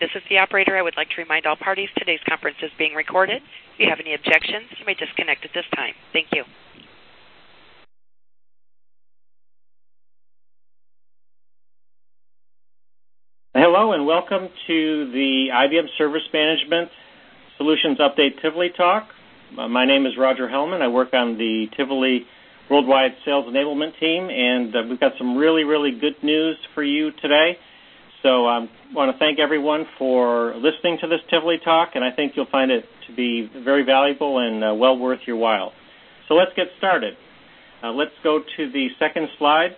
This is the operator. I would like to remind all parties today's conference is being recorded. If you have any objections, you may disconnect at this time. Thank you. Hello and welcome to the IBM Service Management Solutions Update Tivoli Talk. My name is Roger Hellman. I work on the Tivoli Worldwide Sales Enablement team, and we've got some really good news for you today. So I want to thank everyone for listening to this Tivoli Talk, and I think you'll find it to be very valuable and well worth your while. So let's get started. Let's go to the second slide.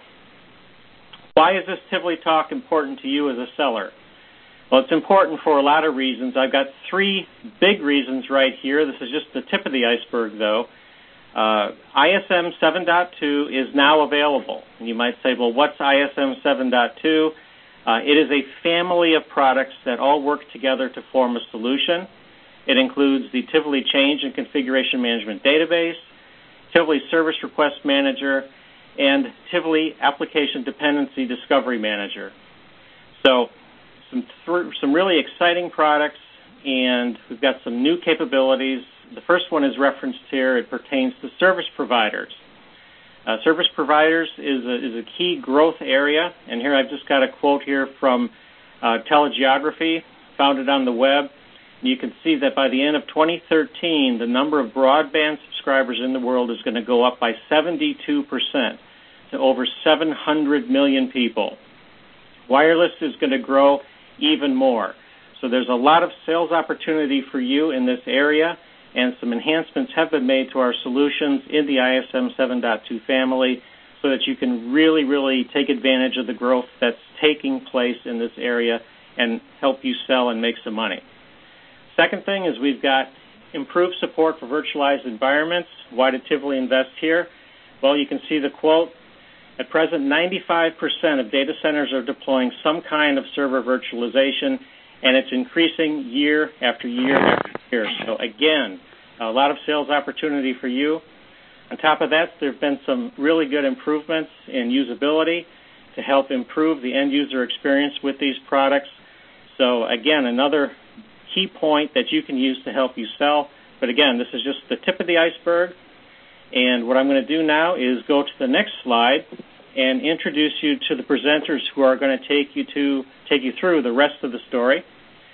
Why is this Tivoli Talk important to you as a seller? Well, it's important for a lot of reasons. I've got three big reasons right here. This is just the tip of the iceberg, though. ISM 7.2 is now available. And you might say, well, what's ISM 7.2? It is a family of products that all work together to form a solution. It includes the Tivoli Change and Configuration Management Database, Tivoli Service Request Manager, and Tivoli Application Dependency Discovery Manager. So some really exciting products, and we've got some new capabilities. The first one is referenced here. It pertains to service providers. Service providers is a key growth area, and here I've just got a quote here from Telegeography, founded on the web. And you can see that by the end of 2013, the number of broadband subscribers in the world is going to go up by 72% to over 700 million people. Wireless is going to grow even more. So there's a lot of sales opportunity for you in this area, and some enhancements have been made to our solutions in the ISM 7.2 family so that you can really take advantage of the growth that's taking place in this area and help you sell and make some money. Second thing is we've got improved support for virtualized environments. Why did Tivoli invest here? Well, you can see the quote. At present, 95% of data centers are deploying some kind of server virtualization, and it's increasing year after year after year. So again, a lot of sales opportunity for you. On top of that, there have been some really good improvements in usability to help improve the end user experience with these products. So again, another key point that you can use to help you sell. But again, this is just the tip of the iceberg. And what I'm going to do now is go to the next slide and introduce you to the presenters who are going to take you through the rest of the story.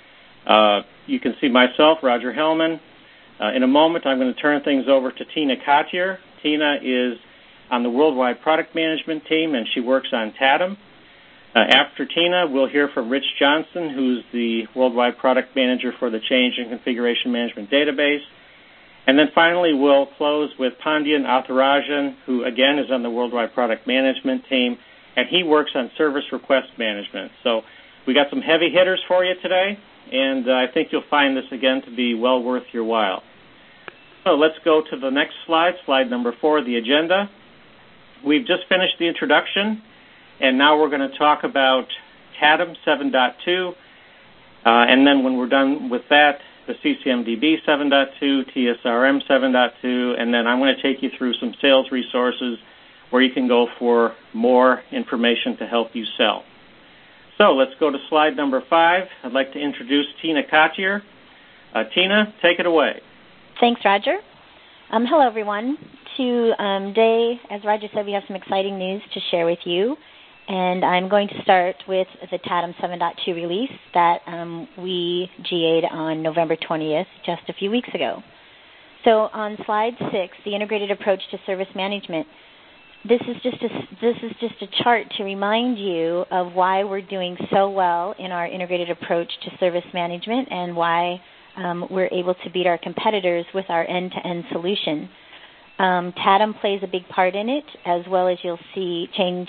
You can see myself, Roger Hellman. In a moment, I'm going to turn things over to Tina Cottier. Tina is on the Worldwide Product Management team, and she works on TADM. After Tina, we'll hear from Rich Johnson, who's the Worldwide Product Manager for the Change and Configuration Management Database. And then finally, we'll close with Pandyan Atharajan, who, again, is on the Worldwide Product Management team, and he works on Service Request Management. So we got some heavy hitters for you today, and I think you'll find this, again, to be well worth your while. So let's go to the next slide, slide number 4, the agenda. We've just finished the introduction, and now we're going to talk about TADM 7.2, and then when we're done with that, the CCMDB 7.2, TSRM 7.2, and then I'm going to take you through some sales resources where you can go for more information to help you sell. So let's go to slide number 5. I'd like to introduce Tina Cottier. Tina, take it away. Thanks, Roger. Hello, everyone. Today, as Roger said, we have some exciting news to share with you. And I'm going to start with the TADM 7.2 release that we GA'd on November 20th, just a few weeks ago. So on slide 6, the integrated approach to service management. This is just a chart to remind you of why we're doing so well in our integrated approach to service management and why we're able to beat our competitors with our end-to-end solution. TADM plays a big part in it, as well as you'll see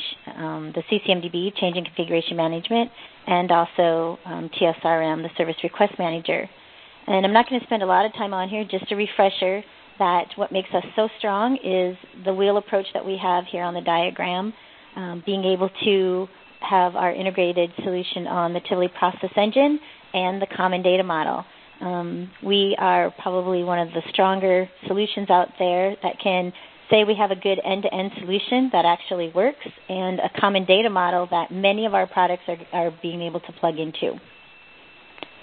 the CCMDB, Change and Configuration Management, and also TSRM, the Service Request Manager. And I'm not going to spend a lot of time on here, just a refresher that what makes us so strong is the wheel approach that we have here on the diagram, being able to have our integrated solution on the Tivoli Process Engine and the Common Data Model. We are probably one of the stronger solutions out there that can say we have a good end-to-end solution that actually works and a common data model that many of our products are being able to plug into.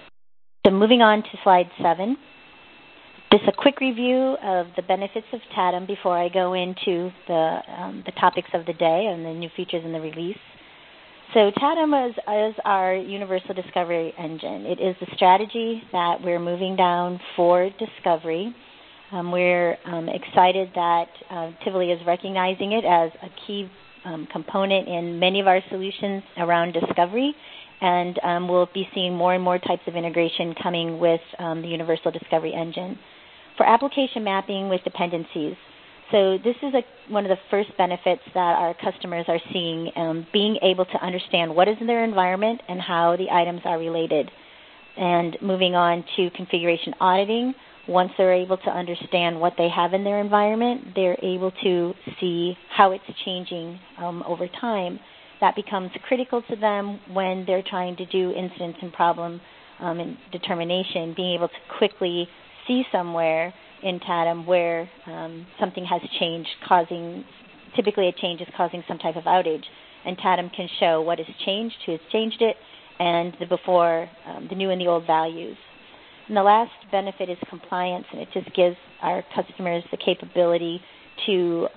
So moving on to slide 7. Just a quick review of the benefits of TADM before I go into the topics of the day and the new features in the release. So TADM is our universal discovery engine. It is the strategy that we're moving down for discovery. We're excited that Tivoli is recognizing it as a key component in many of our solutions around discovery, and we'll be seeing more and more types of integration coming with the universal discovery engine. For application mapping with dependencies, so this is one of the first benefits that our customers are seeing, being able to understand what is in their environment and how the items are related. And moving on to configuration auditing, once they're able to understand what they have in their environment, they're able to see how it's changing over time. That becomes critical to them when they're trying to do incidents and problem and determination, being able to quickly see somewhere in TADM where something has changed, typically a change is causing some type of outage, and TADM can show what has changed, who has changed it, and the new and the old values. And the last benefit is compliance, and it just gives our customers the capability to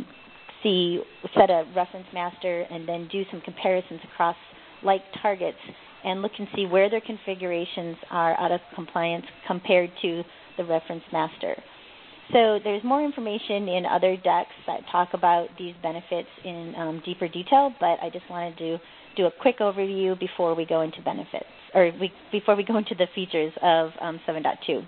set a reference master and then do some comparisons across like targets and look and see where their configurations are out of compliance compared to the reference master. So there's more information in other decks that talk about these benefits in deeper detail, but I just wanted to do a quick overview before we go into benefits, before we go into the features of 7.2.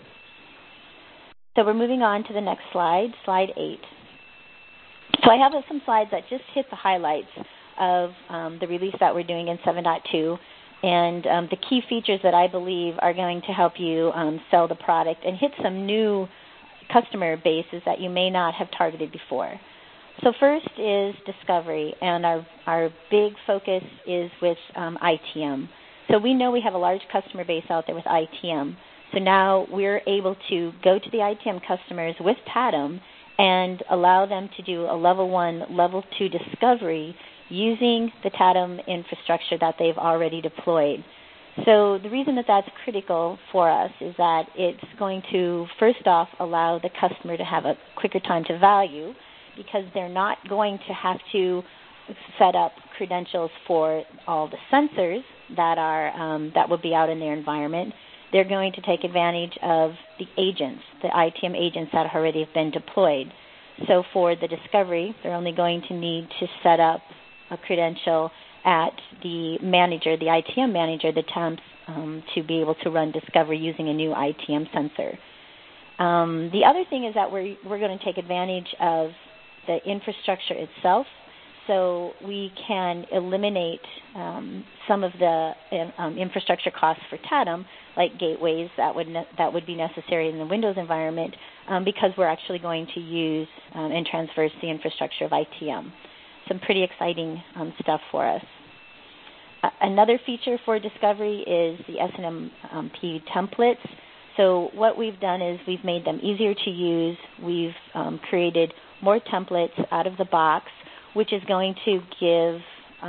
So we're moving on to the next slide, slide 8. So I have some slides that just hit the highlights of the release that we're doing in 7.2 and the key features that I believe are going to help you sell the product and hit some new customer bases that you may not have targeted before. So first is discovery, and our big focus is with ITM. So we know we have a large customer base out there with ITM. So now we're able to go to the ITM customers with TADM and allow them to do a level 1, level 2 discovery using the TADM infrastructure that they've already deployed. So the reason that that's critical for us is that it's going to, first off, allow the customer to have a quicker time to value because they're not going to have to set up credentials for all the sensors that will be out in their environment. They're going to take advantage of the agents, the ITM agents that already have been deployed. So for the discovery, they're only going to need to set up a credential at the manager, the ITM manager, the temps, to be able to run discovery using a new ITM sensor. The other thing is that we're going to take advantage of the infrastructure itself, so we can eliminate some of the infrastructure costs for TADM, like gateways that would be necessary in the Windows environment, because we're actually going to use and transverse the infrastructure of ITM. Some pretty exciting stuff for us. Another feature for discovery is the SNMP templates. So what we've done is we've made them easier to use. We've created more templates out of the box, which is going to give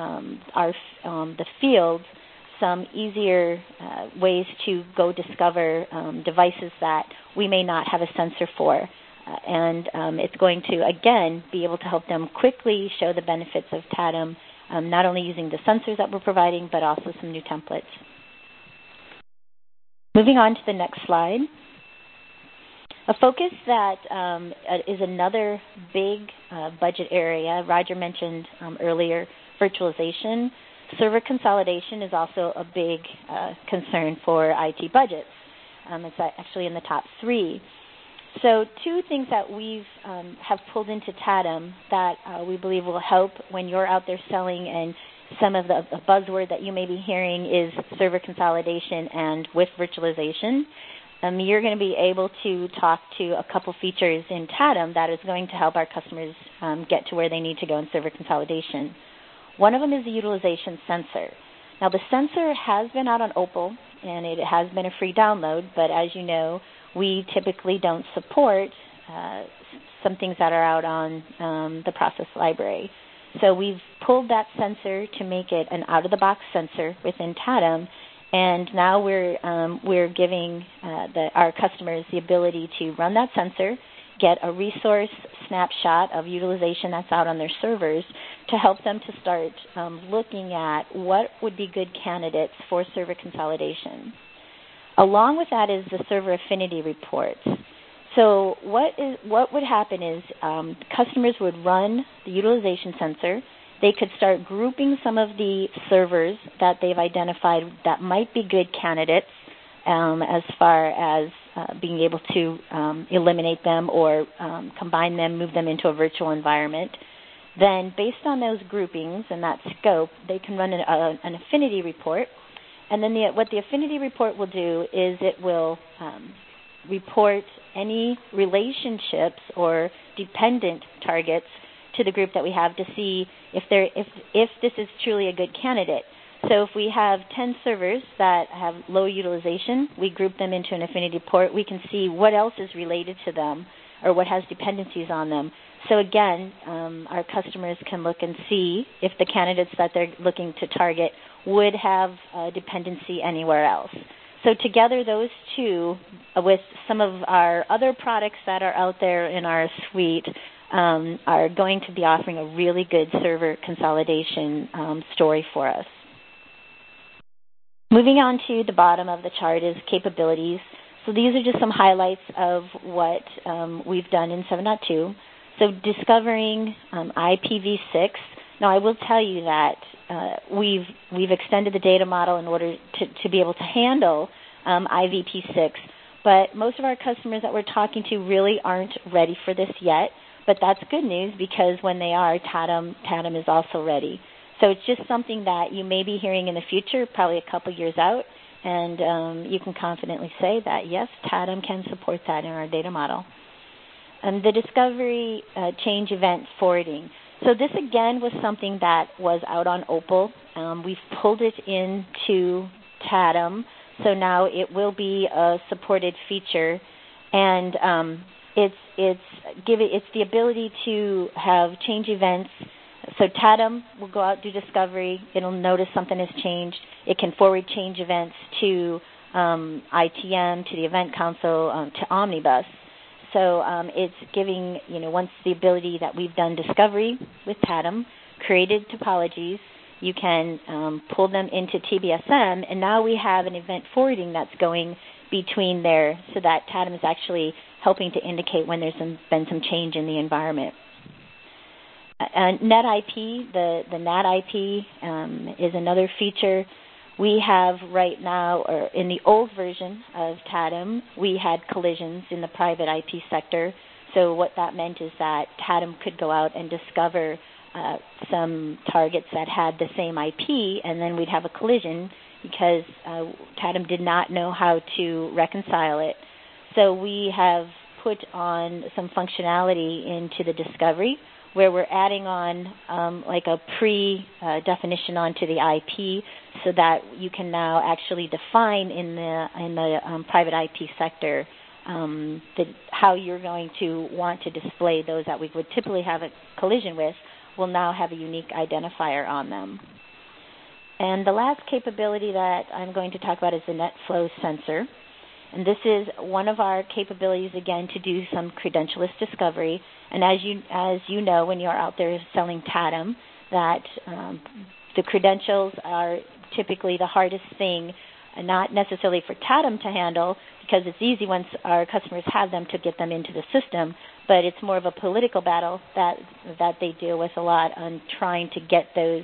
the field some easier ways to go discover devices that we may not have a sensor for. And it's going to, again, be able to help them quickly show the benefits of TADM, not only using the sensors that we're providing, but also some new templates. Moving on to the next slide. A focus that is another big budget area. Roger mentioned earlier virtualization. Server consolidation is also a big concern for IT budgets. It's actually in the top 3. So 2 things that we've have pulled into TADM that we believe will help when you're out there selling, and some of the buzzword that you may be hearing is server consolidation and with virtualization. You're going to be able to talk to a couple features in TADM that is going to help our customers get to where they need to go in server consolidation. One of them is the utilization sensor. Now, the sensor has been out on Opal, and it has been a free download, but as you know, we typically don't support some things that are out on the process library. So we've pulled that sensor to make it an out-of-the-box sensor within TADM, And now we're giving our customers the ability to run that sensor, get a resource snapshot of utilization that's out on their servers to help them to start looking at what would be good candidates for server consolidation. Along with that is the server affinity reports. So what would happen is customers would run the utilization sensor. They could start grouping some of the servers that they've identified that might be good candidates as far as being able to eliminate them or combine them, move them into a virtual environment. Then based on those groupings and that scope, they can run an affinity report. And then what the affinity report will do is it will report any relationships or dependent targets to the group that we have to see if this is truly a good candidate. So if we have 10 servers that have low utilization, we group them into an affinity report. We can see what else is related to them or what has dependencies on them. So again, our customers can look and see if the candidates that they're looking to target would have a dependency anywhere else. So together those two, with some of our other products that are out there in our suite, are going to be offering a really good server consolidation story for us. Moving on to the bottom of the chart is capabilities. So these are just some highlights of what we've done in 7.2. So discovering IPv6. Now I will tell you that we've extended the data model in order to be able to handle IVP6, but most of our customers that we're talking to really aren't ready for this yet. But that's good news because when they are, TADM is also ready. So it's just something that you may be hearing in the future, probably a couple years out, and you can confidently say that, yes, TADM can support that in our data model. The discovery change event forwarding. So this, again, was something that was out on Opal. We've pulled it into TADM, so now it will be a supported feature, and it's the ability to have change events. So TADM will go out, do discovery. It'll notice something has changed. It can forward change events to ITM, to the event console, to Omnibus. So it's giving, once the ability that we've done discovery with TADM, created topologies, you can pull them into TBSM, and now we have an event forwarding that's going between there so that TADM is actually helping to indicate when there's been some change in the environment. NetIP, the NatIP is another feature. We have right now, or in the old version of TADM, we had collisions in the private IP sector. So what that meant is that TADM could go out and discover some targets that had the same IP, and then we'd have a collision because TADM did not know how to reconcile it. So we have put on some functionality into the discovery where we're adding on like a pre-definition onto the IP so that you can now actually define in the private IP sector how you're going to want to display those that we would typically have a collision with will now have a unique identifier on them. And the last capability that I'm going to talk about is the NetFlow sensor. And this is one of our capabilities, again, to do some credentialless discovery. And as you know, when you're out there selling TADM, that the credentials are typically the hardest thing, not necessarily for TADM to handle, because it's easy once our customers have them to get them into the system, but it's more of a political battle that they deal with a lot on trying to get those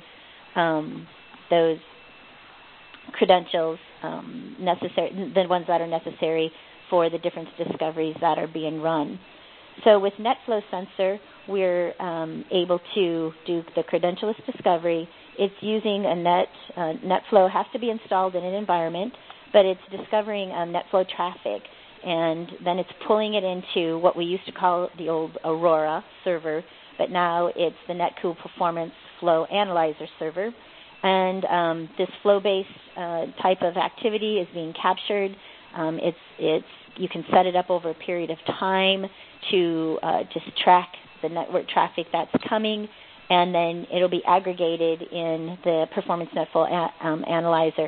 credentials necessary, the ones that are necessary for the different discoveries that are being run. So with NetFlow sensor, we're able to do the credentialless discovery. It's using NetFlow has to be installed in an environment, but it's discovering NetFlow traffic, and then it's pulling it into what we used to call the old Aurora server, but now it's the NetCool Performance Flow Analyzer server. And this flow-based type of activity is being captured. You can set it up over a period of time to just track the network traffic that's coming, and then it'll be aggregated in the Performance NetFlow Analyzer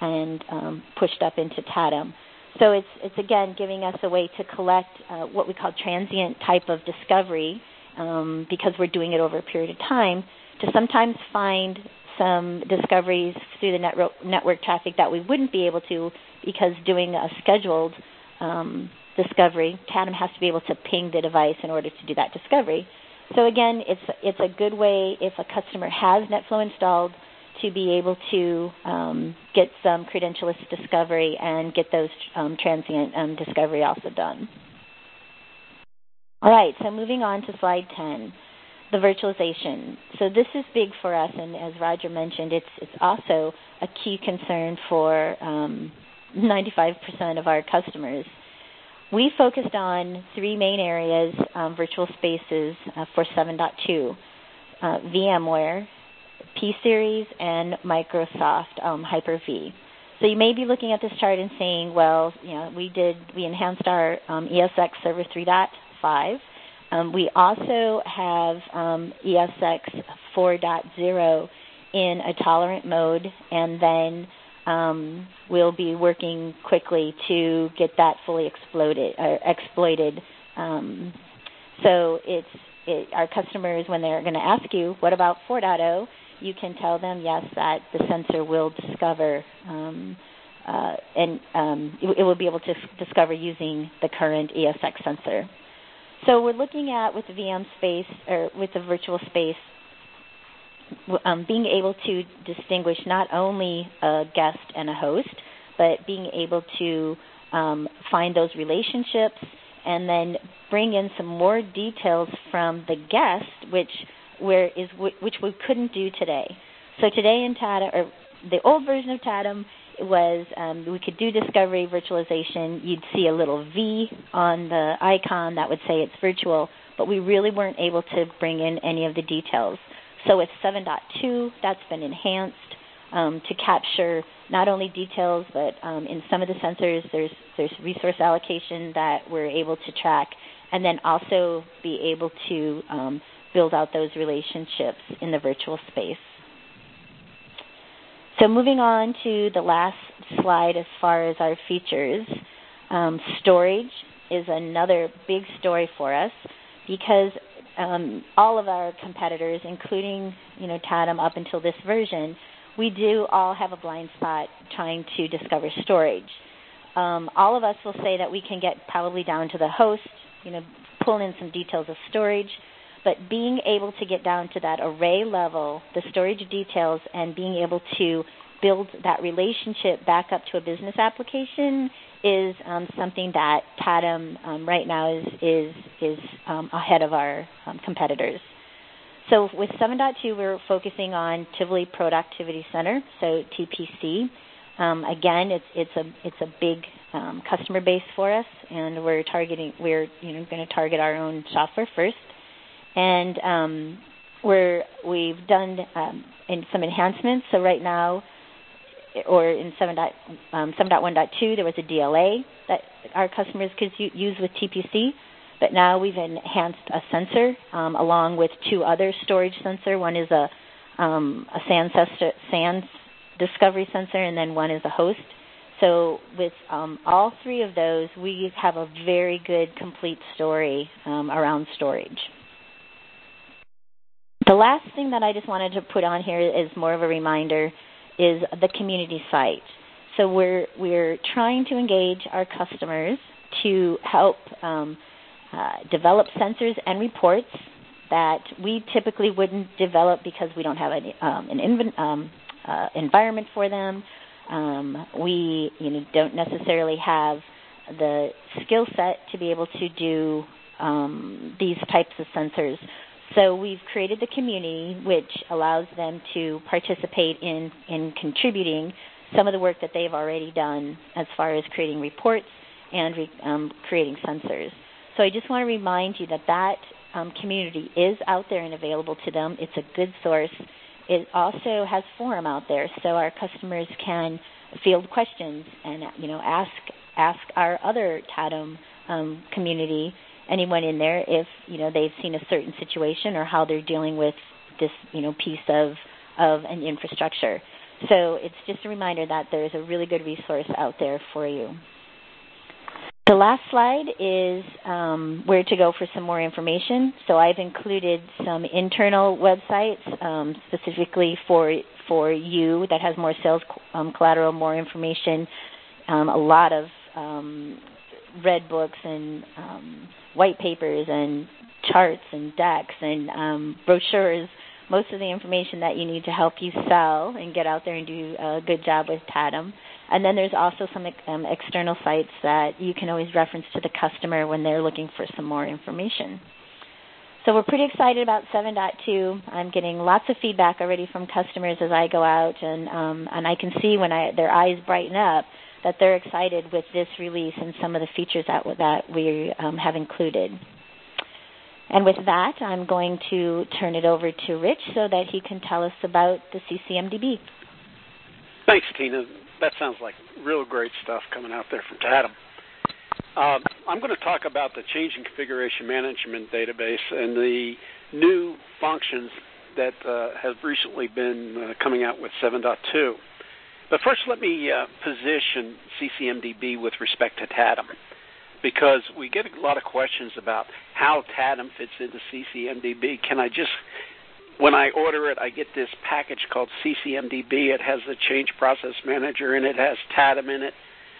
and pushed up into TADM. So it's again giving us a way to collect what we call transient type of discovery, because we're doing it over a period of time, to sometimes find some discoveries through the network traffic that we wouldn't be able to, because doing a scheduled discovery, TADM has to be able to ping the device in order to do that discovery. So again, it's a good way, if a customer has NetFlow installed, to be able to get some credentialless discovery and get those transient discovery also done. All right, so moving on to slide 10, the virtualization. So this is big for us, and as Roger mentioned, it's also a key concern for 95% of our customers. We focused on three main areas, virtual spaces for 7.2, VMware, P-Series, and Microsoft Hyper-V. So you may be looking at this chart and saying, well, we enhanced our ESX Server 3.5. We also have ESX 4.0 in a tolerant mode, and then we'll be working quickly to get that fully exploited. So our customers, when they're going to ask you, what about 4.0, you can tell them, yes, that the sensor will discover, and it will be able to discover using the current ESX sensor. So we're looking at, with the VM space, or with the virtual space, being able to distinguish not only a guest and a host, but being able to find those relationships and then bring in some more details from the guest, which we couldn't do today. So today in TADM, or the old version of TADM, was we could do discovery virtualization. You'd see a little V on the icon that would say it's virtual, but we really weren't able to bring in any of the details. So with 7.2, that's been enhanced to capture not only details, but in some of the sensors, there's resource allocation that we're able to track, and then also be able to build out those relationships in the virtual space. So moving on to the last slide as far as our features, storage is another big story for us, because all of our competitors, including TADM up until this version, we do all have a blind spot trying to discover storage. All of us will say that we can get probably down to the host, pull in some details of storage, but being able to get down to that array level, the storage details, and being able to build that relationship back up to a business application is something that TADM right now is ahead of our competitors. So with 7.2, we're focusing on Tivoli Productivity Center, so TPC. Again, it's a big customer base for us, and we're going to target our own software first. And we've done some enhancements. So right now, or in 7.1.2, there was a DLA that our customers could use with TPC, but now we've enhanced a sensor along with two other storage sensor. One is a SANS discovery sensor, and then one is a host. So with all three of those, we have a very good complete story around storage. The last thing that I just wanted to put on here is more of a reminder is the community site. So we're trying to engage our customers to help develop sensors and reports that we typically wouldn't develop because we don't have an environment for them. We don't necessarily have the skill set to be able to do these types of sensors. So we've created the community, which allows them to participate in contributing some of the work that they've already done as far as creating reports and creating sensors. So I just want to remind you that community is out there and available to them. It's a good source. It also has forum out there, so our customers can field questions and ask our other TADM community, anyone in there, if they've seen a certain situation or how they're dealing with this piece of an infrastructure. So it's just a reminder that there's a really good resource out there for you. The last slide is where to go for some more information. So I've included some internal websites specifically for you that has more sales collateral, more information, a lot of red books and white papers and charts and decks and brochures, most of the information that you need to help you sell and get out there and do a good job with TADM. And then there's also some external sites that you can always reference to the customer when they're looking for some more information. So we're pretty excited about 7.2. I'm getting lots of feedback already from customers as I go out, and I can see when their eyes brighten up that they're excited with this release and some of the features that we have included. And with that, I'm going to turn it over to Rich so that he can tell us about the CCMDB. Thanks, Tina. That sounds like real great stuff coming out there from TADM. I'm going to talk about the change in configuration management database and the new functions that have recently been coming out with 7.2. But first, let me position CCMDB with respect to TADM, because we get a lot of questions about how TADM fits into CCMDB. When I order it, I get this package called CCMDB. It has the change process manager and it has TADM in it.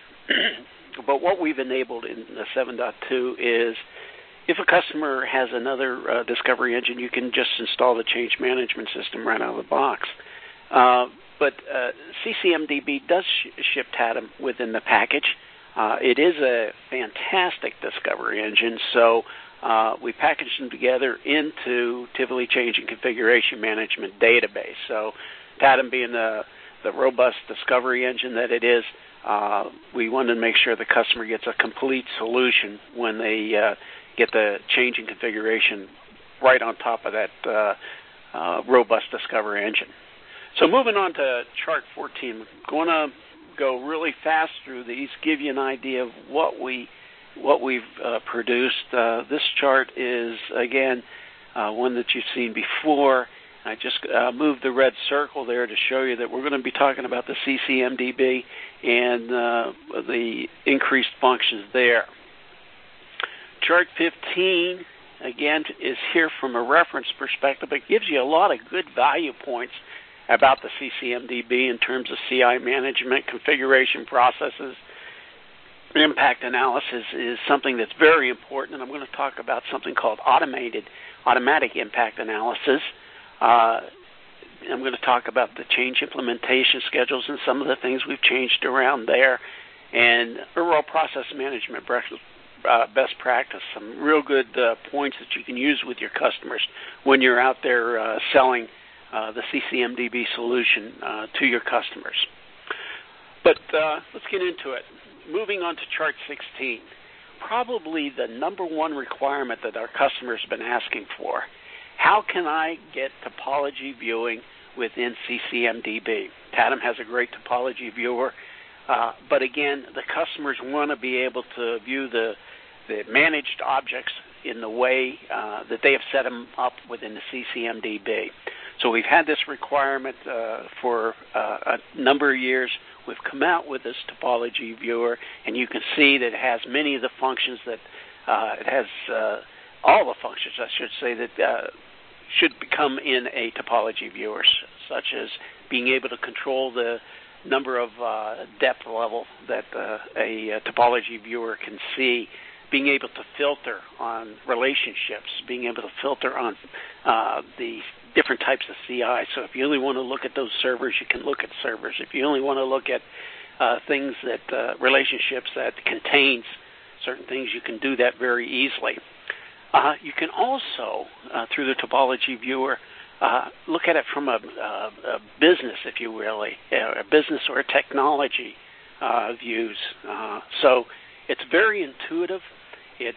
But what we've enabled in the 7.2 is if a customer has another discovery engine, you can just install the change management system right out of the box. But CCMDB does ship TADM within the package. It is a fantastic discovery engine, so we packaged them together into Tivoli Change and Configuration Management Database. So TADM being the robust discovery engine that it is, we wanted to make sure the customer gets a complete solution when they get the change and configuration right on top of that robust discovery engine. So moving on to chart 14, I'm going to go really fast through these, give you an idea of what we've produced. This chart is, again, one that you've seen before. I just moved the red circle there to show you that we're going to be talking about the CCMDB and the increased functions there. Chart 15, again, is here from a reference perspective. It gives you a lot of good value points about the CCMDB in terms of CI management, configuration processes. Impact analysis is something that's very important, and I'm going to talk about something called automatic impact analysis. I'm going to talk about the change implementation schedules and some of the things we've changed around there, and overall process management best practice, some real good points that you can use with your customers when you're out there selling the CCMDB solution to your customers. But let's get into it. Moving on to chart 16, probably the number one requirement that our customers have been asking for. How can I get topology viewing within CCMDB? TADM has a great topology viewer, but again, the customers want to be able to view the managed objects in the way that they have set them up within the CCMDB. So we've had this requirement for a number of years. We've come out with this topology viewer, and you can see that it has many of the functions that it has all the functions, I should say, that should come in a topology viewer, such as being able to control the number of depth level that a topology viewer can see, being able to filter on relationships, being able to filter on the different types of CI. So if you only want to look at those servers, you can look at servers. If you only want to look at things that relationships that contains certain things, you can do that very easily. You can also, through the topology viewer, look at it from a business, if you will, a business or a technology views. So it's very intuitive. It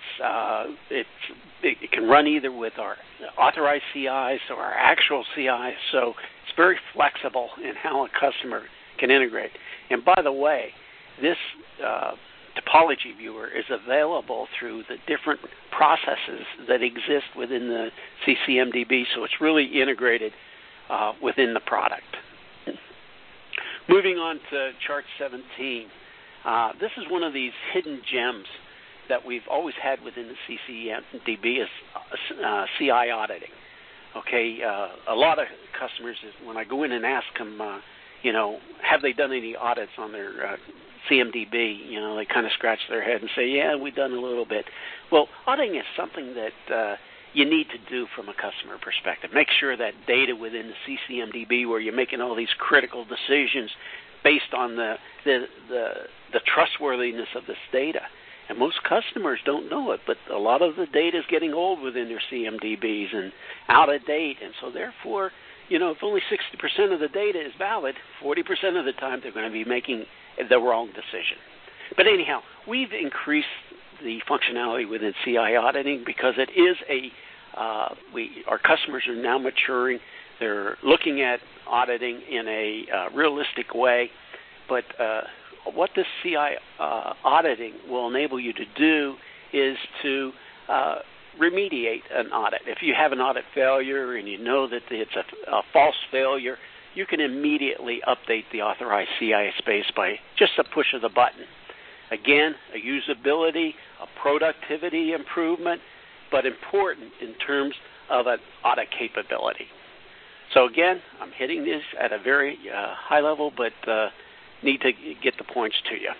can run either with our authorized CIs or our actual CIs, so it's very flexible in how a customer can integrate. And by the way, this topology viewer is available through the different processes that exist within the CCMDB, so it's really integrated within the product. Moving on to chart 17. This is one of these hidden gems that we've always had within the CCMDB is CI auditing. Okay, a lot of customers, when I go in and ask them, have they done any audits on their CMDB, they kind of scratch their head and say, yeah, we've done a little bit. Well, auditing is something that you need to do from a customer perspective. Make sure that data within the CCMDB, where you're making all these critical decisions based on the trustworthiness of this data. And most customers don't know it, but a lot of the data is getting old within their CMDBs and out of date. And so therefore, if only 60% of the data is valid, 40% of the time they're going to be making the wrong decision. But anyhow, we've increased the functionality within CI auditing because it is our customers are now maturing. They're looking at auditing in a realistic way. But what this CI auditing will enable you to do is to remediate an audit. If you have an audit failure and you know that it's a false failure, you can immediately update the authorized CI space by just a push of the button. Again, a usability, a productivity improvement, but important in terms of an audit capability. So again, I'm hitting this at a very high level, but need to get the points to you.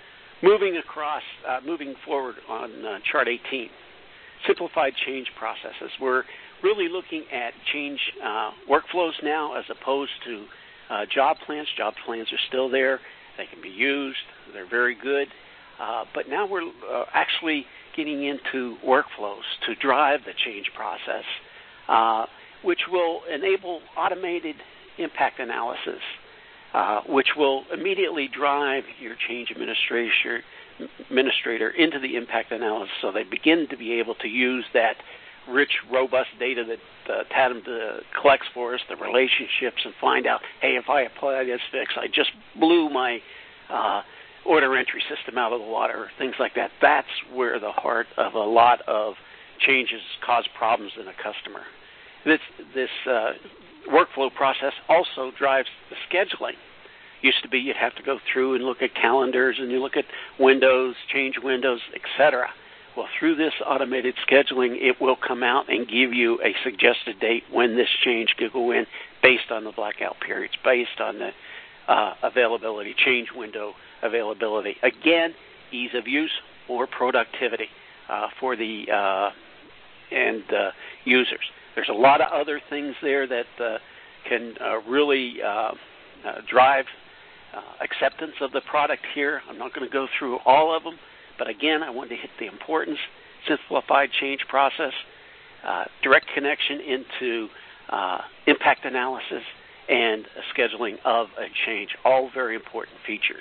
Moving forward on chart 18, simplified change processes. We're really looking at change workflows now as opposed to job plans. Job plans are still there. They can be used. They're very good. But now we're actually getting into workflows to drive the change process, which will enable automated impact analysis, which will immediately drive your change administrator into the impact analysis so they begin to be able to use that rich, robust data that Tatum collects for us, the relationships, and find out, hey, if I apply this fix, I just blew my order entry system out of the water, things like that. That's where the heart of a lot of changes cause problems in a customer. This workflow process also drives the scheduling. Used to be you'd have to go through and look at calendars and you look at windows, change windows, etc. Well, through this automated scheduling, it will come out and give you a suggested date when this change could go in based on the blackout periods, based on the availability, change window availability. Again, ease of use or productivity for the end users. There's a lot of other things there that can really drive acceptance of the product here. I'm not going to go through all of them, but again, I wanted to hit the importance, simplified change process, direct connection into impact analysis, and scheduling of a change, all very important features.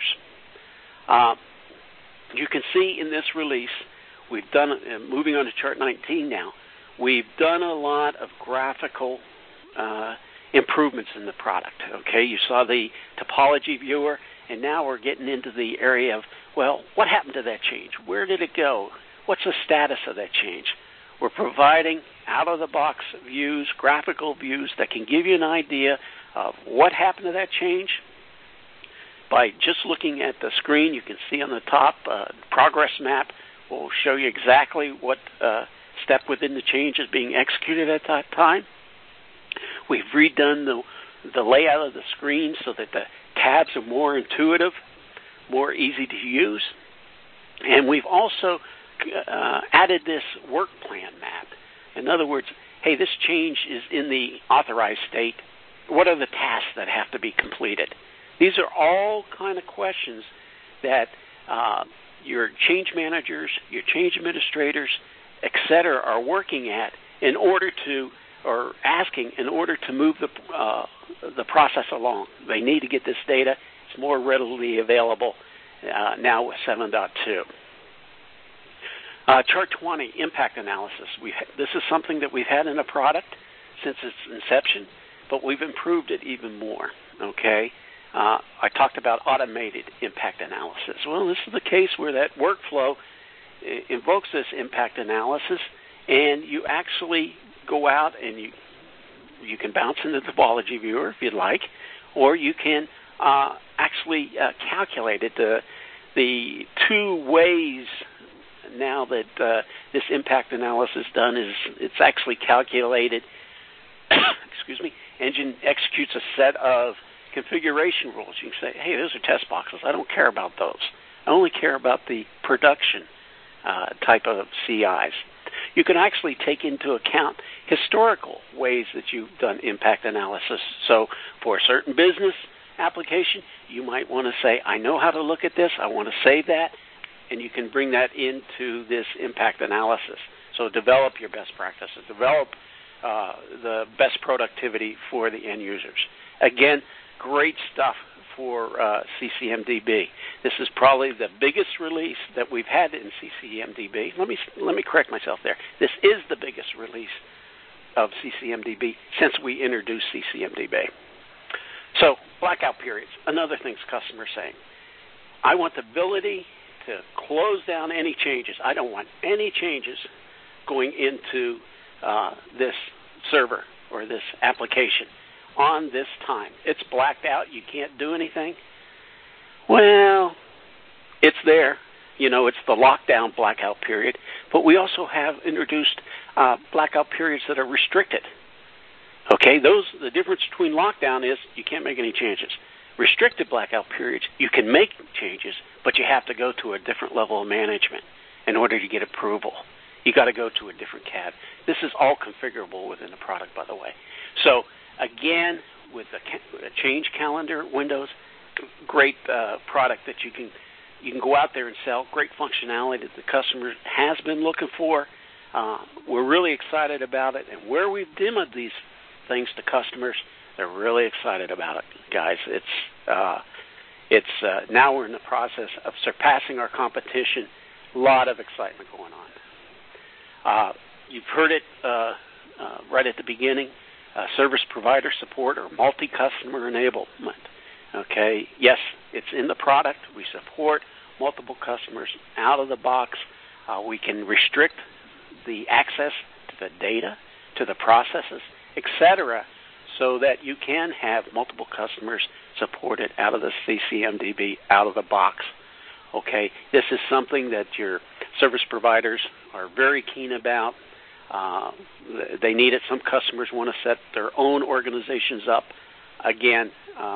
You can see in this release, we've done, moving on to chart 19 now, we've done a lot of graphical improvements in the product. Okay, you saw the topology viewer, and now we're getting into the area of, well, what happened to that change? Where did it go? What's the status of that change? We're providing out-of-the-box views, graphical views that can give you an idea of what happened to that change. By just looking at the screen, you can see on the top, progress map will show you exactly what step within the change is being executed at that time. We've redone the layout of the screen so that the tabs are more intuitive, more easy to use. And we've also added this work plan map. In other words, hey, this change is in the authorized state. What are the tasks that have to be completed? These are all kind of questions that your change managers, your change administrators, et cetera, are working at in order to, or asking in order to move the process along. They need to get this data. It's more readily available now with 7.2. Chart 20, impact analysis. This is something that we've had in a product since its inception, but we've improved it even more, okay? I talked about automated impact analysis. Well, this is the case where that workflow invokes this impact analysis, and you actually go out and you can bounce into the topology viewer if you'd like, or you can actually calculated. The two ways now that this impact analysis is done is it's actually calculated. Excuse me. Engine executes a set of configuration rules. You can say, hey, those are test boxes. I don't care about those. I only care about the production type of CIs. You can actually take into account historical ways that you've done impact analysis. So for a certain business application, you might want to say, I know how to look at this. I want to save that. And you can bring that into this impact analysis. So develop your best practices. Develop the best productivity for the end users. Again, great stuff for CCMDB. This is probably the biggest release that we've had in CCMDB. Let me correct myself there. This is the biggest release of CCMDB since we introduced CCMDB. So blackout periods, another thing customers saying. I want the ability to close down any changes. I don't want any changes going into this server or this application on this time. It's blacked out. You can't do anything. Well, it's there. You know, it's the lockdown blackout period. But we also have introduced blackout periods that are restricted. Okay, the difference between lockdown is you can't make any changes. Restricted blackout periods, you can make changes, but you have to go to a different level of management in order to get approval. You got to go to a different CAD. This is all configurable within the product, by the way. So again, with the change calendar windows, great product that you can go out there and sell. Great functionality that the customer has been looking for. We're really excited about it, and where we've demoed these things to customers, they're really excited about it, guys. It's now we're in the process of surpassing our competition. A lot of excitement going on. You've heard it right at the beginning. Service provider support or multi-customer enablement. Okay, yes, it's in the product. We support multiple customers out of the box. We can restrict the access to the data, to the processes, etc., so that you can have multiple customers supported out of the CCMDB, out of the box. Okay, this is something that your service providers are very keen about. They need it. Some customers want to set their own organizations up. Again,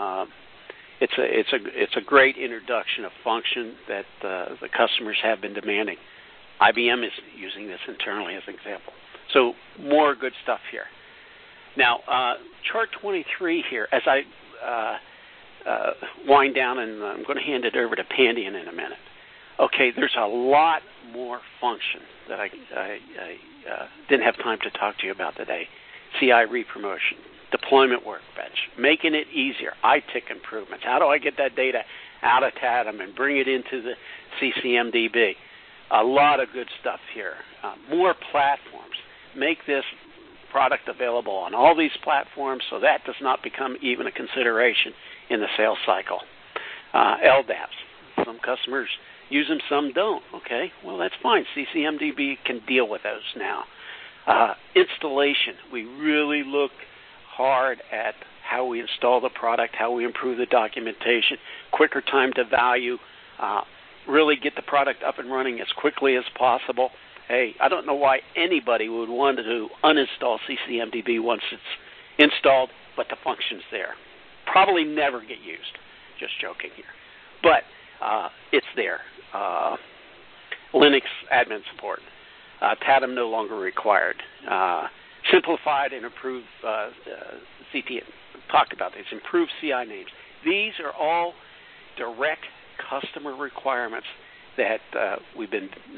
it's a great introduction of function that the customers have been demanding. IBM is using this internally as an example. So more good stuff here. Now, chart 23 here, as I wind down, and I'm going to hand it over to Pandion in a minute. Okay, there's a lot more function that I didn't have time to talk to you about today. CI repromotion, deployment workbench, making it easier, ITIC improvements. How do I get that data out of TADM and bring it into the CCMDB? A lot of good stuff here. More platforms. Make this product available on all these platforms so that does not become even a consideration in the sales cycle. LDAPs. Some customers use them, some don't. Okay, well, that's fine. CCMDB can deal with those now. Installation. We really look hard at how we install the product, how we improve the documentation, quicker time to value, really get the product up and running as quickly as possible. Hey, I don't know why anybody would want to uninstall CCMDB once it's installed, but the function's there. Probably never get used. Just joking here. But it's there. Linux admin support. TADM no longer required. Simplified and improved CT. Talked about this. Improved CI names. These are all direct customer requirements that we've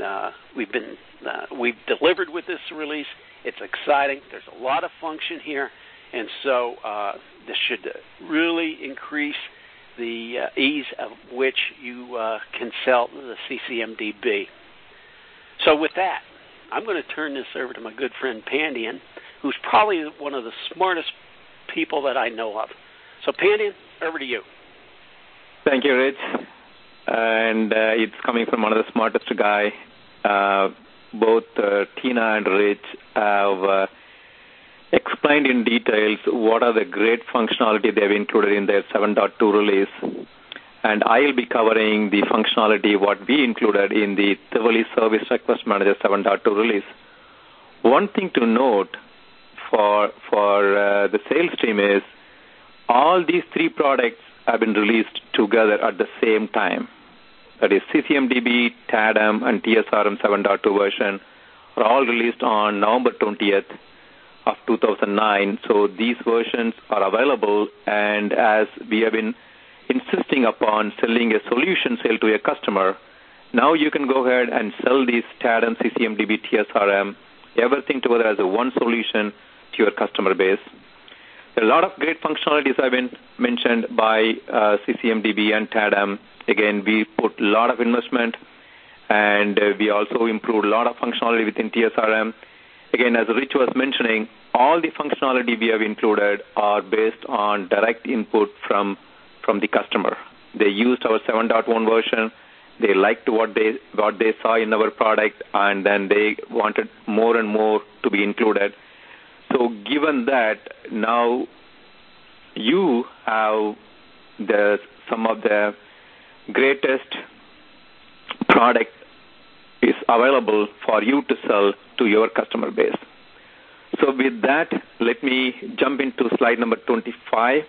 delivered with this release. It's exciting. There's a lot of function here, and so this should really increase the ease of which you can sell the CCMDB. So with that, I'm going to turn this over to my good friend Pandion, who's probably one of the smartest people that I know of. So Pandion, over to you. Thank you, Rich. And it's coming from one of the smartest guy. Both Tina and Rich have explained in details what are the great functionality they've included in their 7.2 release. and I'll be covering the functionality what we included in the Tivoli Service Request Manager 7.2 release. One thing to note for the sales team is all these three products have been released together at the same time. That is CCMDB, TADM, and TSRM 7.2 version are all released on November 20th of 2009. So these versions are available, and as we have been insisting upon selling a solution sale to a customer, now you can go ahead and sell these TADM, CCMDB, TSRM, everything together as a one solution to your customer base. There are a lot of great functionalities have been mentioned by CCMDB and TADM. Again, we put a lot of investment, and we also improved a lot of functionality within TSRM. Again, as Rich was mentioning, all the functionality we have included are based on direct input from the customer. They used our 7.1 version. They liked what they saw in our product, and then they wanted more and more to be included. So given that, now you have some of the greatest product is available for you to sell to your customer base. So with that, let me jump into slide number 25.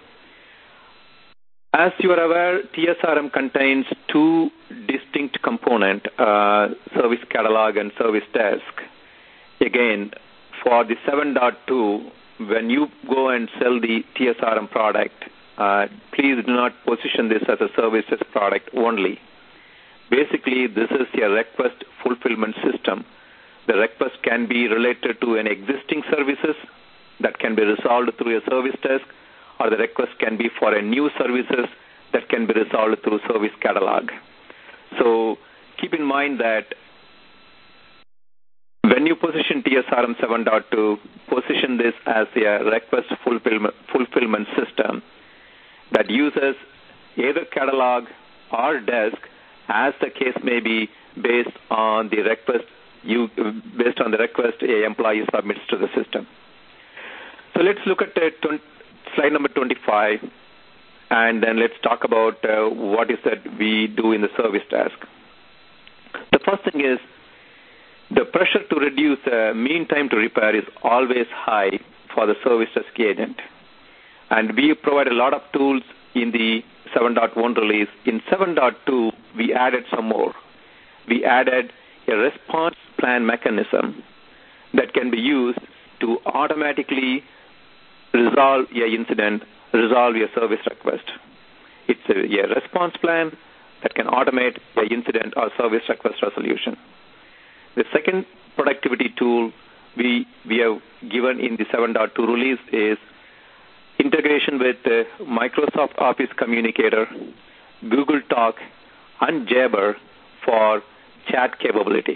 As you are aware, TSRM contains two distinct components, Service Catalog and Service Desk. Again, for the 7.2, when you go and sell the TSRM product, please do not position this as a services product only. Basically, this is a request fulfillment system. The request can be related to an existing services that can be resolved through a service desk, or the request can be for a new services that can be resolved through Service Catalog. So keep in mind that when you position TSRM 7.2, position this as a request fulfillment system that uses either catalog or desk, as the case may be, based on the request a employee submits to the system. So let's look at slide number 25, and then let's talk about what is that we do in the service desk. The first thing is the pressure to reduce mean time to repair is always high for the service desk agent. And we provide a lot of tools in the 7.1 release. In 7.2, we added some more. We added a response plan mechanism that can be used to automatically resolve an incident, resolve a service request. It's a response plan that can automate the incident or service request resolution. The second productivity tool we have given in the 7.2 release is integration with Microsoft Office Communicator, Google Talk, and Jabber for chat capability.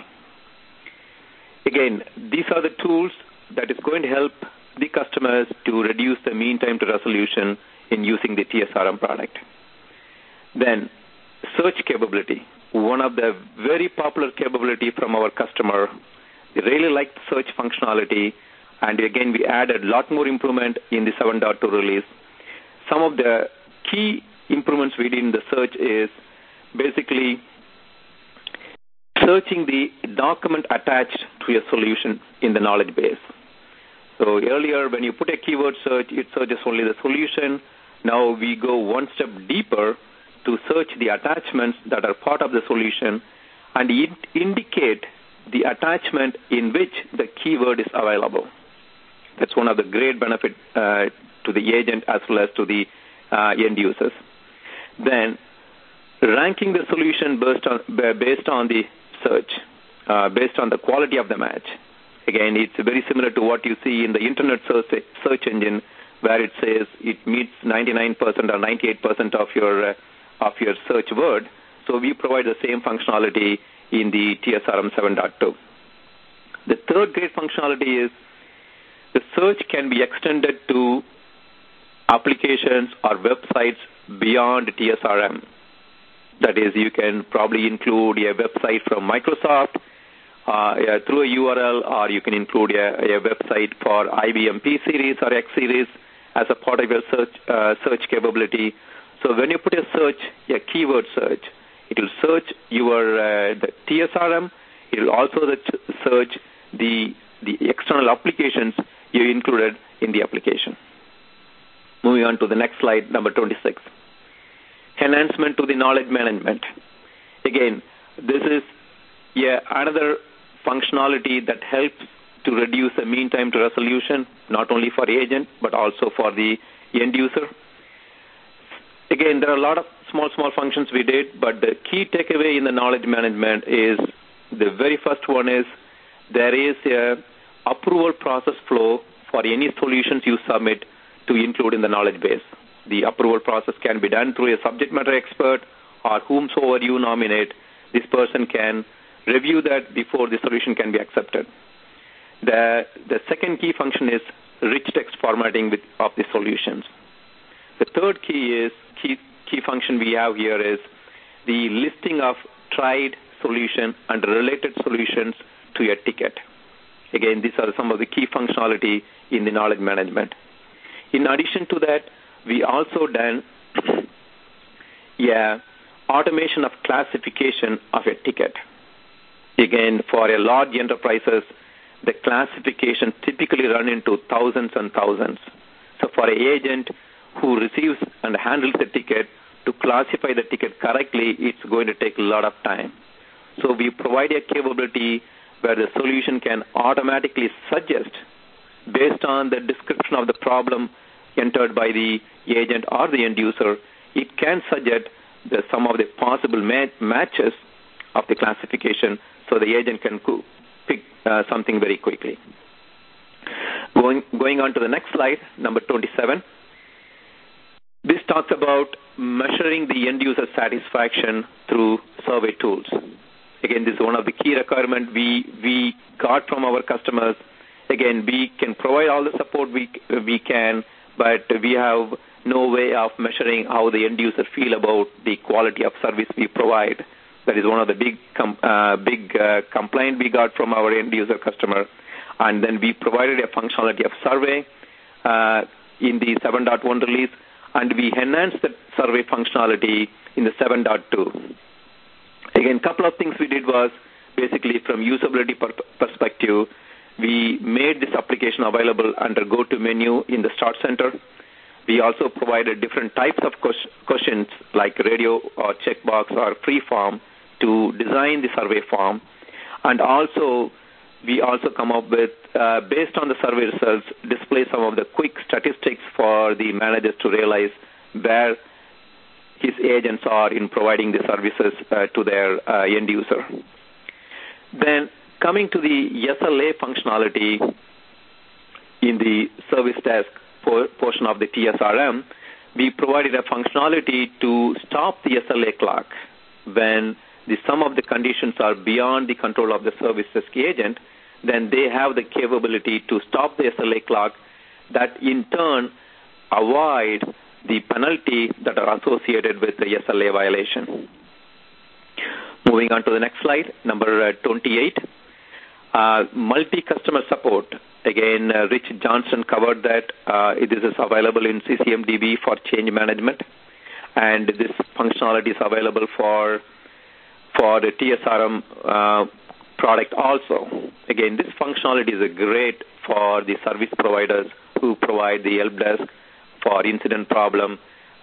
Again, these are the tools that is going to help the customers to reduce the mean time to resolution in using the TSRM product. Then, search capability, one of the very popular capability from our customer. They really like the search functionality, and again, we added a lot more improvement in the 7.2 release. Some of the key improvements we did in the search is basically searching the document attached to a solution in the knowledge base. So earlier, when you put a keyword search, it searches only the solution. Now we go one step deeper to search the attachments that are part of the solution and indicate the attachment in which the keyword is available. That's one of the great benefits to the agent as well as to the end users. Then, ranking the solution based on the search, based on the quality of the match. Again, it's very similar to what you see in the internet search engine, where it says it meets 99% or 98% of your search word. So we provide the same functionality in the TSRM 7.2. The third great functionality is the search can be extended to applications or websites beyond TSRM. That is, you can probably include a website from Microsoft through a URL, or you can include a website for IBM P Series or X Series as a part of your search capability. So when you put a search, a keyword search, it will search your the TSRM. It will also search the external applications you included in the application. Moving on to the next slide, number 26. Enhancement to the knowledge management. Again, this is another functionality that helps to reduce the mean time to resolution, not only for the agent, but also for the end user. Again, there are a lot of small functions we did, but the key takeaway in the knowledge management is the very first one is there is a approval process flow for any solutions you submit to include in the knowledge base. The approval process can be done through a subject matter expert or whomsoever you nominate. This person can review that before the solution can be accepted. The second key function is rich text formatting of the solutions. The third key function we have here is the listing of tried solution and related solutions to a ticket. Again, these are some of the key functionality in the knowledge management. In addition to that, we also done automation of classification of a ticket. Again, for a large enterprises, the classification typically run into thousands and thousands. So for an agent who receives and handles the ticket, to classify the ticket correctly, it's going to take a lot of time. So we provide a capability where the solution can automatically suggest, based on the description of the problem entered by the agent or the end user, it can suggest some of the possible matches of the classification so the agent can pick something very quickly. Going on to the next slide, number 27. This talks about measuring the end user satisfaction through survey tools. Again, this is one of the key requirements we got from our customers. Again, we can provide all the support we can, but we have no way of measuring how the end user feel about the quality of service we provide. That is one of the big complaint we got from our end user customer. And then we provided a functionality of survey in the 7.1 release, and we enhanced the survey functionality in the 7.2. Again, a couple of things we did was basically from usability perspective, we made this application available under go-to menu in the Start Center. We also provided different types of questions like radio or checkbox or free form to design the survey form. And also, we also come up with, based on the survey results, display some of the quick statistics for the managers to realize where his agents are in providing the services to their end user. Then coming to the SLA functionality in the service desk portion of the TSRM, we provided a functionality to stop the SLA clock when some of the conditions are beyond the control of the service desk agent. Then they have the capability to stop the SLA clock that in turn avoid the penalty that are associated with the SLA violation. Moving on to the next slide, number 28. Multi-customer support. Again, Rich Johnson covered that. This is available in CCMDB for change management, and this functionality is available for the TSRM product also. Again, this functionality is great for the service providers who provide the help desk for incident problem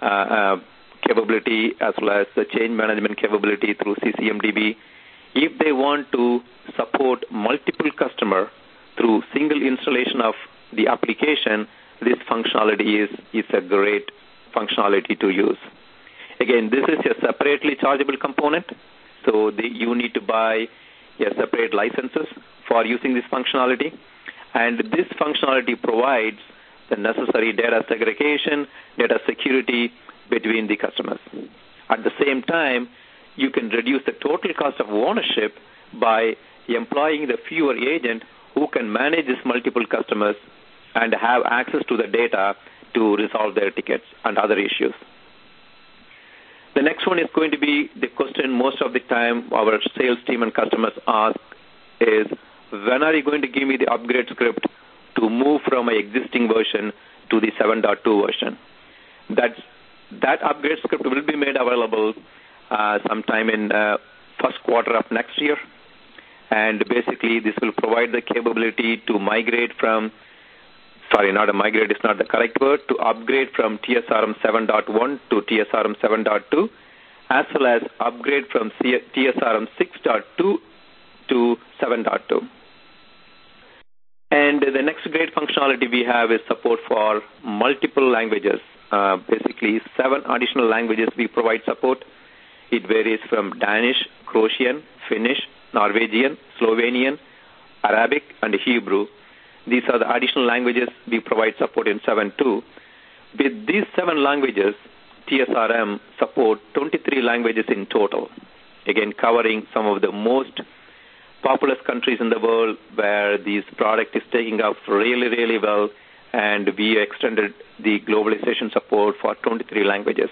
capability as well as the change management capability through CCMDB. If they want to support multiple customers through single installation of the application, this functionality is a great functionality to use. Again, this is a separately chargeable component, so you need to buy separate licenses for using this functionality. And this functionality provides the necessary data segregation, data security between the customers. At the same time, you can reduce the total cost of ownership by employing the fewer agents who can manage these multiple customers and have access to the data to resolve their tickets and other issues. The next one is going to be the question most of the time our sales team and customers ask is, when are you going to give me the upgrade script to move from my existing version to the 7.2 version? That's that upgrade script will be made available sometime in first quarter of next year. And basically, this will provide the capability to migrate from, not a migrate is not the correct word, to upgrade from TSRM 7.1 to TSRM 7.2, as well as upgrade from TSRM 6.2 to 7.2. And the next great functionality we have is support for multiple languages. Basically, 7 additional languages we provide support. It varies from Danish, Croatian, Finnish, Norwegian, Slovenian, Arabic, and Hebrew. These are the additional languages we provide support in 7.2. With these 7 languages, TSRM support 23 languages in total, again covering some of the most populous countries in the world where this product is taking off really, really well, and we extended the globalization support for 23 languages.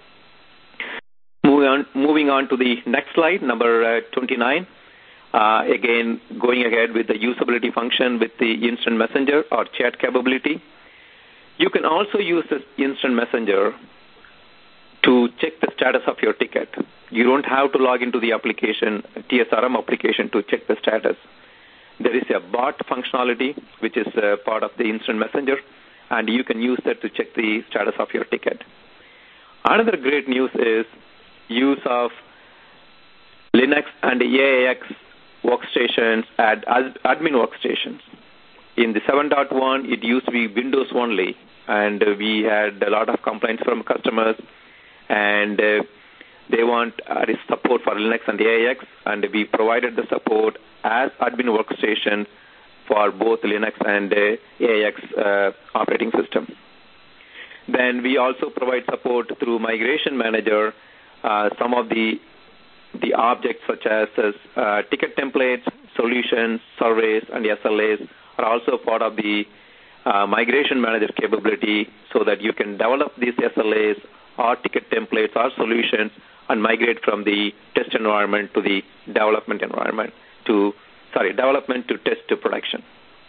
Moving on to the next slide, number 29. Again, going ahead with the usability function with the instant messenger or chat capability. You can also use this instant messenger to check the status of your ticket. You don't have to log into the application, TSRM application, to check the status. There is a bot functionality, which is part of the instant messenger, and you can use that to check the status of your ticket. Another great news is use of Linux and AIX workstations at admin workstations. In the 7.1, it used to be Windows only, and we had a lot of complaints from customers, and they want support for Linux and AIX, and we provided the support as admin workstation for both Linux and AIX operating system. Then we also provide support through Migration Manager. Some of the objects such as ticket templates, solutions, surveys, and SLAs are also part of the Migration Manager capability, so that you can develop these SLAs or ticket templates or solutions and migrate from the test environment to the development environment development to test to production.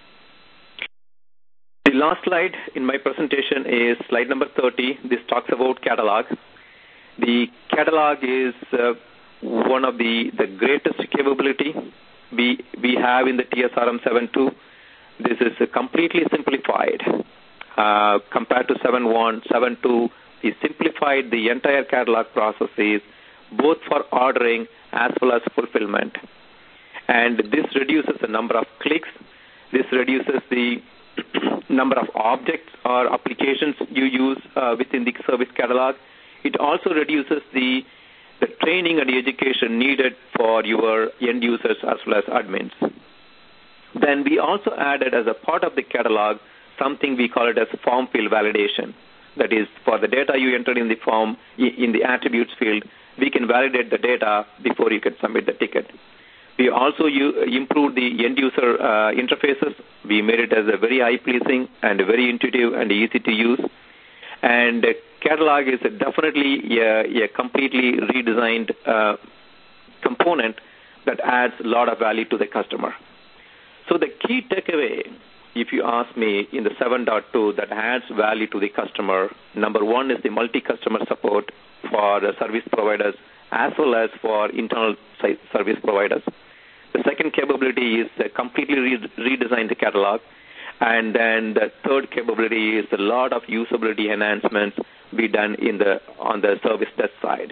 The last slide in my presentation is slide number 30. This talks about catalog. The catalog is one of the greatest capability we have in the TSRM 7.2. This is completely simplified compared to 7.1. 7.2 is simplified the entire catalog processes, both for ordering as well as fulfillment. And this reduces the number of clicks. This reduces the number of objects or applications you use within the service catalog. It also reduces the training and the education needed for your end users as well as admins. Then we also added as a part of the catalog something we call it as form field validation. That is, for the data you entered in the form, in the attributes field, we can validate the data before you can submit the ticket. We also improved the end user interfaces. We made it as a very eye-pleasing and very intuitive and easy to use. And catalog is definitely a completely redesigned component that adds a lot of value to the customer. So the key takeaway, if you ask me, in the 7.2 that adds value to the customer, number one is the multi-customer support for the service providers as well as for internal service providers. The second capability is completely redesign the catalog. And then the third capability is a lot of usability enhancements be done on the service desk side.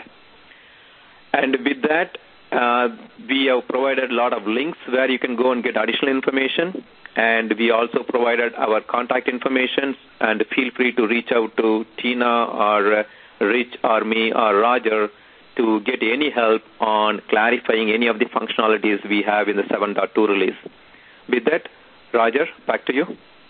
And with that, we have provided a lot of links where you can go and get additional information. And we also provided our contact information, and feel free to reach out to Tina or Rich or me or Roger to get any help on clarifying any of the functionalities we have in the 7.2 release. With that, Roger, back to you.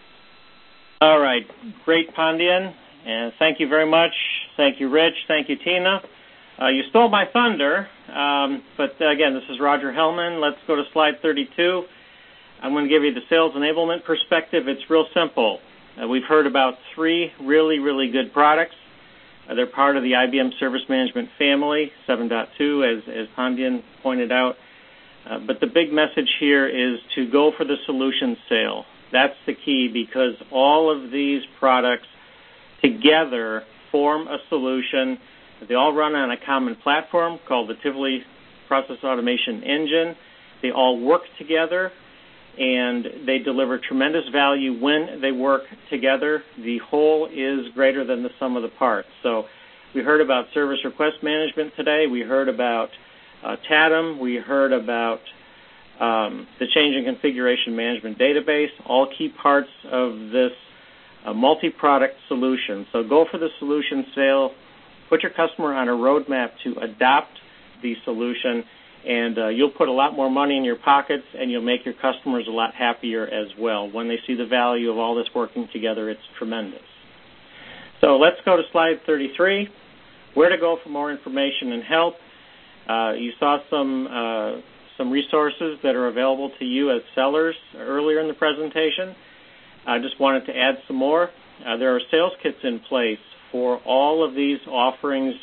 All right. Great, Pandian. And thank you very much. Thank you, Rich. Thank you, Tina. You stole my thunder, but again, this is Roger Hellman. Let's go to slide 32. I'm going to give you the sales enablement perspective. It's real simple. We've heard about 3 really, really good products. They're part of the IBM Service Management family, 7.2, as Pandian pointed out. But the big message here is to go for the solution sale. That's the key, because all of these products together form a solution. They all run on a common platform called the Tivoli Process Automation Engine. They all work together, and they deliver tremendous value when they work together. The whole is greater than the sum of the parts. So we heard about service request management today. We heard about TADM. We heard about the change in configuration management database, all key parts of this multi-product solution. So go for the solution sale. Put your customer on a roadmap to adopt the solution, and you'll put a lot more money in your pockets, and you'll make your customers a lot happier as well. When they see the value of all this working together, it's tremendous. So let's go to slide 33, where to go for more information and help. You saw some resources that are available to you as sellers earlier in the presentation. I just wanted to add some more. There are sales kits in place for all of these offerings.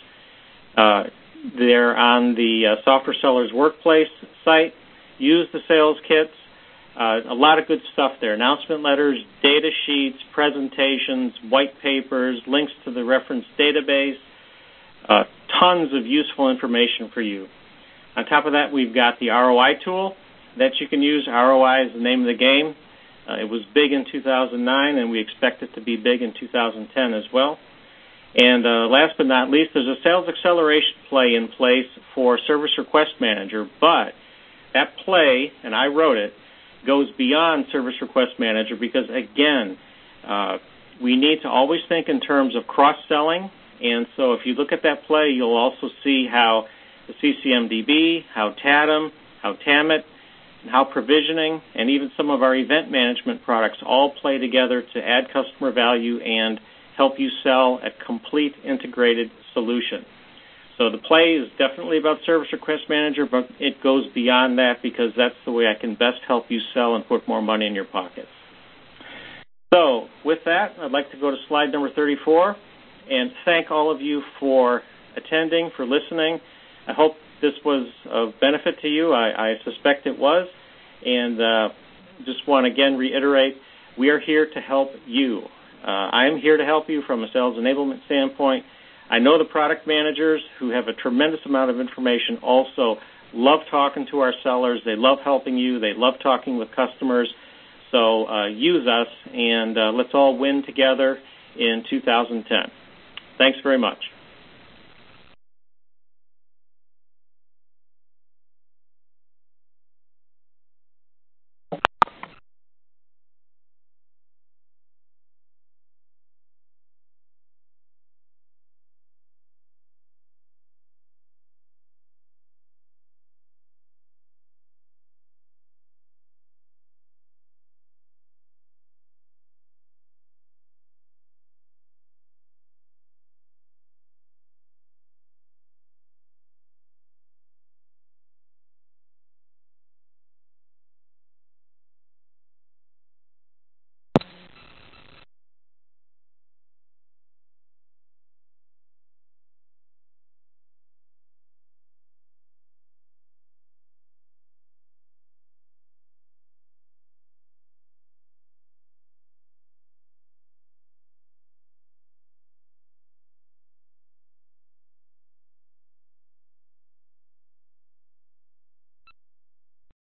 They're on the Software Sellers Workplace site. Use the sales kits. A lot of good stuff there. Announcement letters, data sheets, presentations, white papers, links to the reference database, tons of useful information for you. On top of that, we've got the ROI tool that you can use. ROI is the name of the game. It was big in 2009, and we expect it to be big in 2010 as well. And last but not least, there's a sales acceleration play in place for Service Request Manager, but that play, and I wrote it, goes beyond Service Request Manager because, again, we need to always think in terms of cross-selling. And so if you look at that play, you'll also see how the CCMDB, how TADM, how TAMIT, and how provisioning, and even some of our event management products all play together to add customer value and help you sell a complete integrated solution. So the play is definitely about Service Request Manager, but it goes beyond that because that's the way I can best help you sell and put more money in your pockets. So with that, I'd like to go to slide number 34 and thank all of you for attending, for listening. I hope this was of benefit to you. I suspect it was. And just want to again reiterate, we are here to help you. I am here to help you from a sales enablement standpoint. I know the product managers who have a tremendous amount of information also love talking to our sellers. They love helping you. They love talking with customers. So use us, and let's all win together in 2010. Thanks very much.